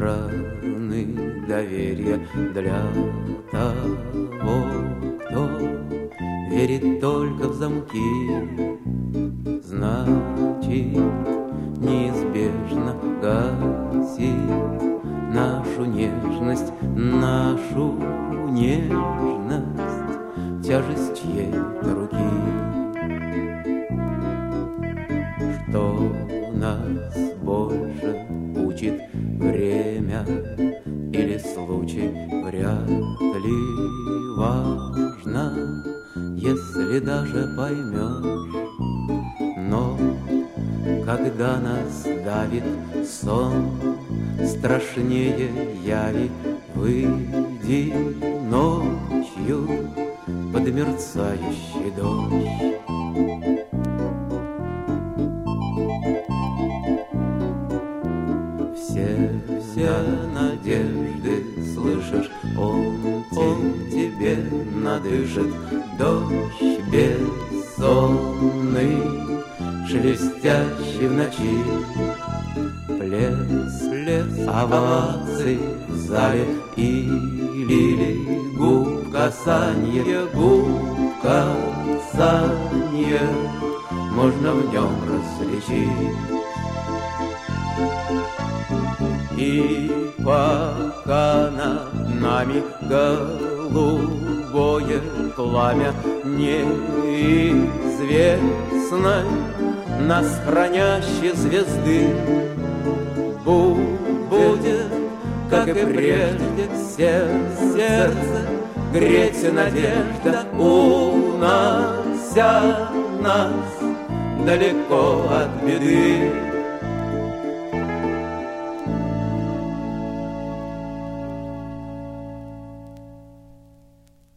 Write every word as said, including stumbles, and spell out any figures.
страны доверия для того, кто верит только в замки. Значит, неизбежно гасит нашу нежность, нашу нежность, тяжесть чьей-то руки. Что нас больше учит время или случай, вряд ли важно, если даже поймешь. Но когда нас давит сон, страшнее яви, выйди ночью под мерцающий дождь. Все, все надежды, слышишь, он, он тебе надышит. Дождь бессонный, шелестящий в ночи. Плес, плес оваций в зале и лили губ касанье, губ касанье можно в нем различить. И пока над нами голубое пламя неизвестной нас хранящей звезды, будет, как и прежде, сердце греть надежда, унося нас далеко от беды.